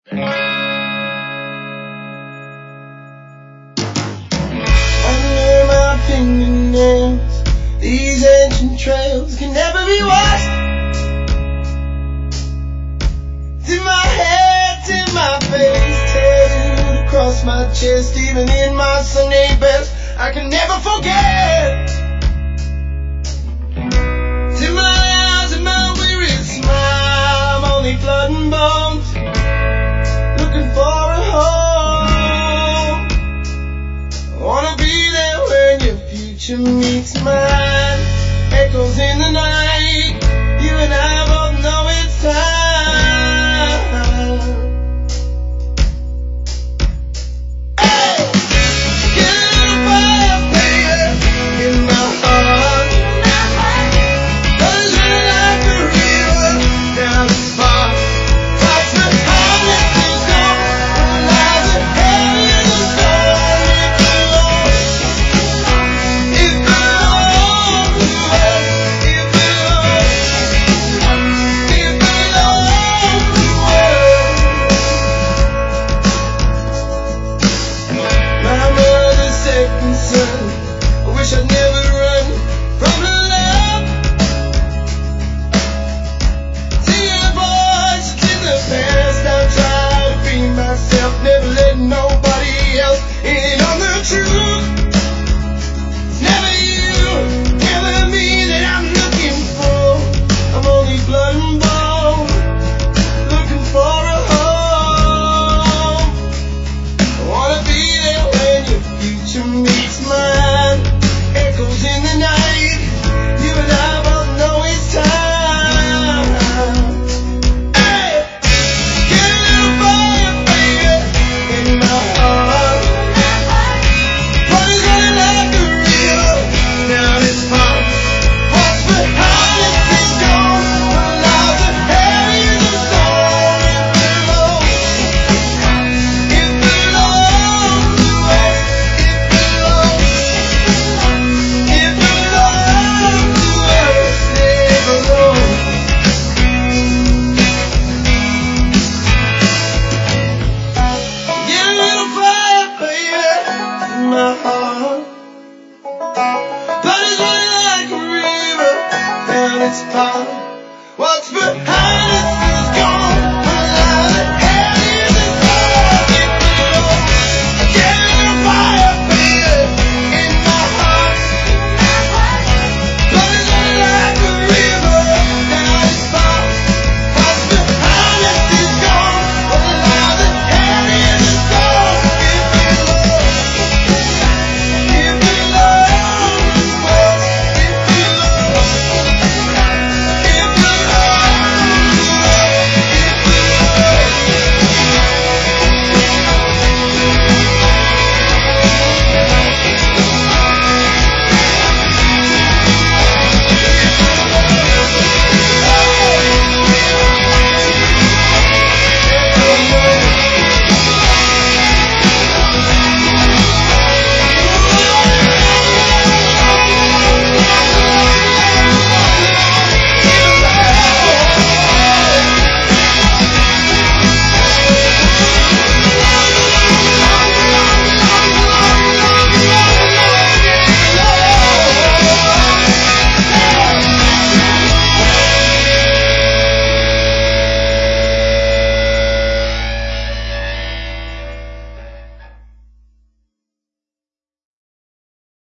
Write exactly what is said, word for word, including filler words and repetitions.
Under my fingernails, these ancient trails can never be washed. To my head, to my face, tattooed across my chest, even in my Sunday best, I can never forget. To my eyes and my weary smile, I'm only blood and bones, looking for a home. I wanna be there when your future